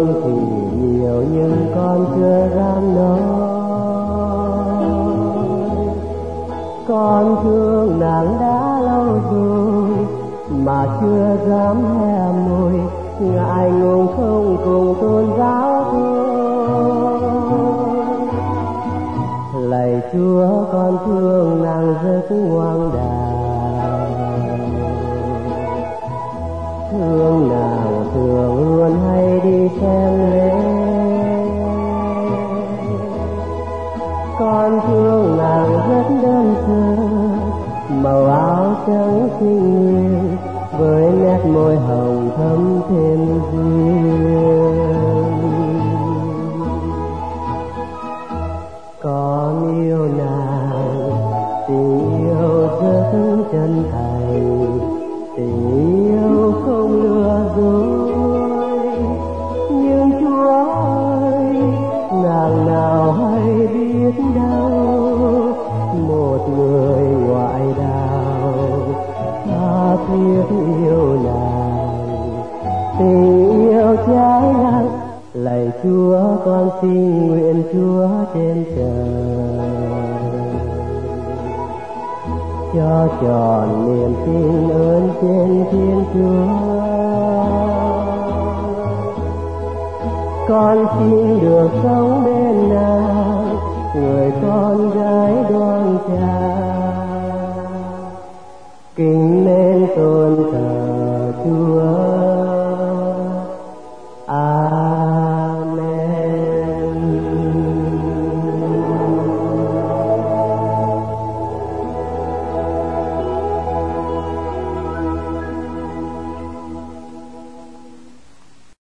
thương thì nhiều nhưng con chưa dám nói. Con thương nàng đã lâu rồi mà chưa dám hé môi, ngại ngùng không cùng tôn giáo thôi. Lạy Chúa con thương nàng rất ngoan đào, thương nàng thường luôn hay đi xem lễ. Con thương nàng rất đơn sơ, màu áo trắng xinh nguyên với nét môi hồng thắm thêm duyên. Con yêu nàng, tình yêu rất chân thành, tình yêu không lừa dối. Nhưng Chúa ơi, nàng nào hay biết đâu, một người ngoại đạo tha thiết yêu nàng, tình yêu trái nắng. Lạy Chúa con xin nguyện Chúa trên trời cho tròn niềm tin ơn trên Thiên Chúa. Con xin được sống bên nàng, người con gái đoan trang kính